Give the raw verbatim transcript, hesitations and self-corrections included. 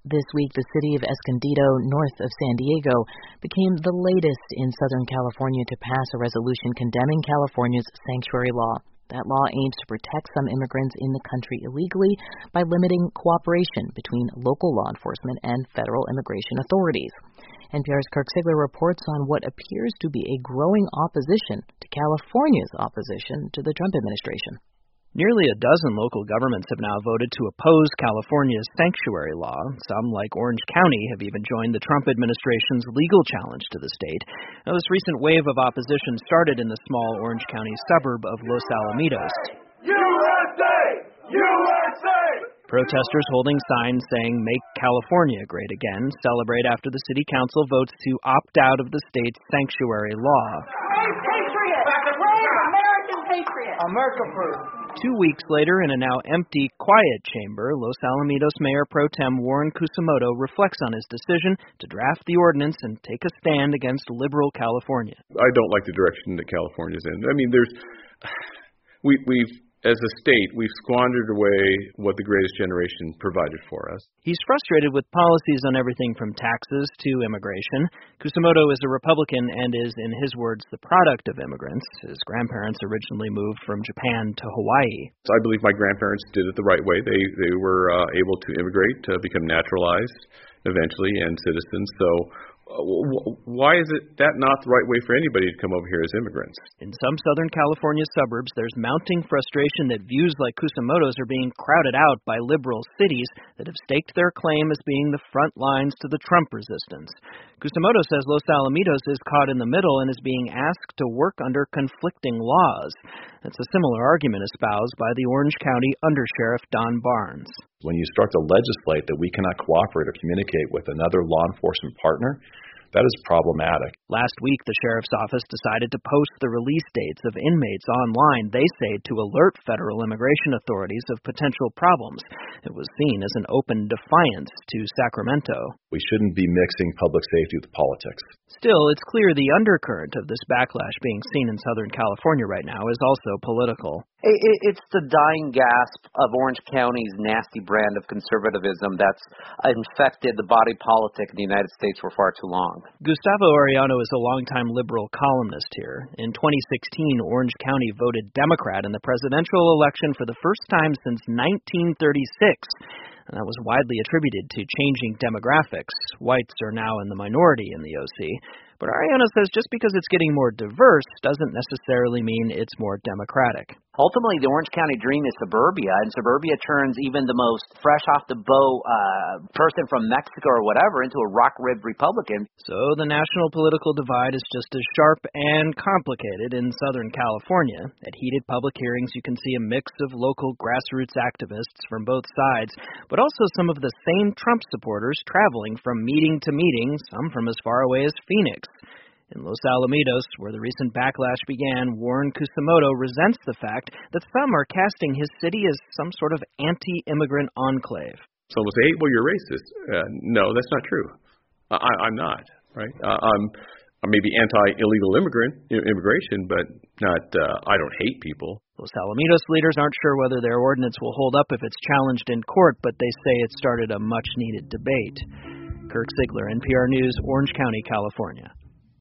This week, the city of Escondido, north of San Diego, became the latest in Southern California to pass a resolution condemning California's sanctuary law. That law aims to protect some immigrants in the country illegally by limiting cooperation between local law enforcement and federal immigration authorities. N P R's Kirk Sigler reports on what appears to be a growing opposition to California's opposition to the Trump administration. Nearly a dozen local governments have now voted to oppose California's sanctuary law. Some, like Orange County, have even joined the Trump administration's legal challenge to the state. Now, this recent wave of opposition started in the small Orange County suburb of Los Alamitos. U S A! U S A! Protesters holding signs saying, "Make California Great Again," celebrate after the city council votes to opt out of the state's sanctuary law. Brave patriot! Brave American patriot! America first! Two weeks later, in a now empty, quiet chamber, Los Alamitos Mayor Pro Tem Warren Cusamoto reflects on his decision to draft the ordinance and take a stand against liberal California. I don't like the direction that California's in. I mean, there's, we, we've, as a state, we've squandered away what the greatest generation provided for us. He's frustrated with policies on everything from taxes to immigration. Cusamoto is a Republican and is, in his words, the product of immigrants. His grandparents originally moved from Japan to Hawaii. So I believe my grandparents did it the right way. They they were uh, able to immigrate, to become naturalized eventually, and citizens. So Uh, why is it that not the right way for anybody to come over here as immigrants? In some Southern California suburbs, there's mounting frustration that views like Cusamoto's are being crowded out by liberal cities that have staked their claim as being the front lines to the Trump resistance. Cusamoto says Los Alamitos is caught in the middle and is being asked to work under conflicting laws. That's a similar argument espoused by the Orange County Undersheriff Don Barnes. When you start to legislate that we cannot cooperate or communicate with another law enforcement partner, that is problematic. Last week, the sheriff's office decided to post the release dates of inmates online, they say, to alert federal immigration authorities of potential problems. It was seen as an open defiance to Sacramento. We shouldn't be mixing public safety with politics. Still, it's clear the undercurrent of this backlash being seen in Southern California right now is also political. It's the dying gasp of Orange County's nasty brand of conservatism that's infected the body politic in the United States for far too long. Gustavo Arellano is a longtime liberal columnist here. In twenty sixteen, Orange County voted Democrat in the presidential election for the first time since nineteen thirty-six. And that was widely attributed to changing demographics. Whites are now in the minority in the O C. But Arellano says just because it's getting more diverse doesn't necessarily mean it's more democratic. Ultimately, the Orange County dream is suburbia, and suburbia turns even the most fresh-off-the-boat uh, person from Mexico or whatever into a rock-ribbed Republican. So the national political divide is just as sharp and complicated in Southern California. At heated public hearings, you can see a mix of local grassroots activists from both sides, but also some of the same Trump supporters traveling from meeting to meeting, some from as far away as Phoenix. In Los Alamitos, where the recent backlash began, Warren Cusamoto resents the fact that some are casting his city as some sort of anti-immigrant enclave. Someone will say, hey, well, you're racist. Uh, no, that's not true. I, I'm not, right? Uh, I'm, I may be anti-illegal immigrant immigration, but not. Uh, I don't hate people. Los Alamitos leaders aren't sure whether their ordinance will hold up if it's challenged in court, but they say it started a much-needed debate. Kirk Sigler, N P R News, Orange County, California.